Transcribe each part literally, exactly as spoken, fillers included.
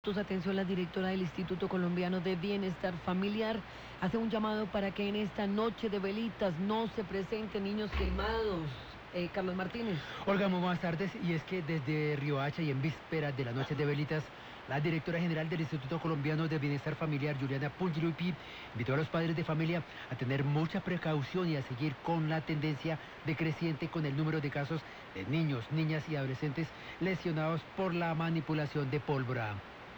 Atención, la directora del Instituto Colombiano de Bienestar Familiar hace un llamado para que en esta noche de velitas no se presenten niños quemados. Eh, Carlos Martínez. Olga, muy buenas tardes. Y es que desde Riohacha y en vísperas de la noche de velitas, la directora general del Instituto Colombiano de Bienestar Familiar, Juliana Pungilupi, invitó a los padres de familia a tener mucha precaución y a seguir con la tendencia decreciente con el número de casos de niños, niñas y adolescentes lesionados por la manipulación de pólvora.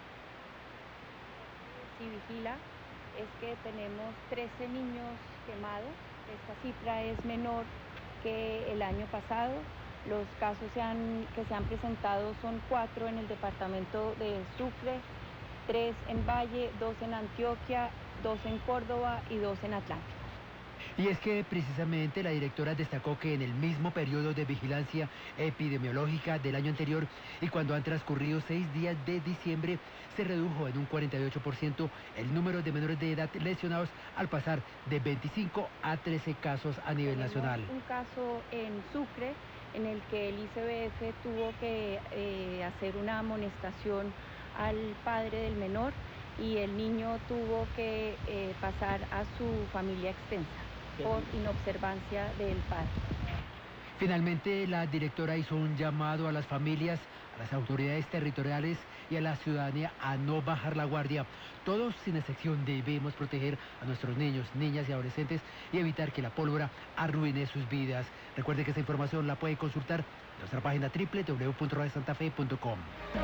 Si vigila es que tenemos trece niños quemados. Esta cifra es menor que el año pasado. Los casos se han, que se han presentado son cuatro en el departamento de Sucre, tres en Valle, dos en Antioquia, dos en Córdoba y dos en Atlántico. Y es que precisamente la directora destacó que en el mismo periodo de vigilancia epidemiológica del año anterior y cuando han transcurrido seis días de diciembre, se redujo en un cuarenta y ocho por ciento el número de menores de edad lesionados al pasar de veinticinco a trece casos a nivel Tenemos nacional. Un caso en Sucre en el que el I C B F tuvo que eh, hacer una amonestación al padre del menor y el niño tuvo que eh, pasar a su familia extensa por inobservancia del padre. Finalmente, la directora hizo un llamado a las familias, a las autoridades territoriales y a la ciudadanía a no bajar la guardia. Todos, sin excepción, debemos proteger a nuestros niños, niñas y adolescentes y evitar que la pólvora arruine sus vidas. Recuerde que esta información la puede consultar en nuestra página doble u doble u doble u punto radio santa fe punto com.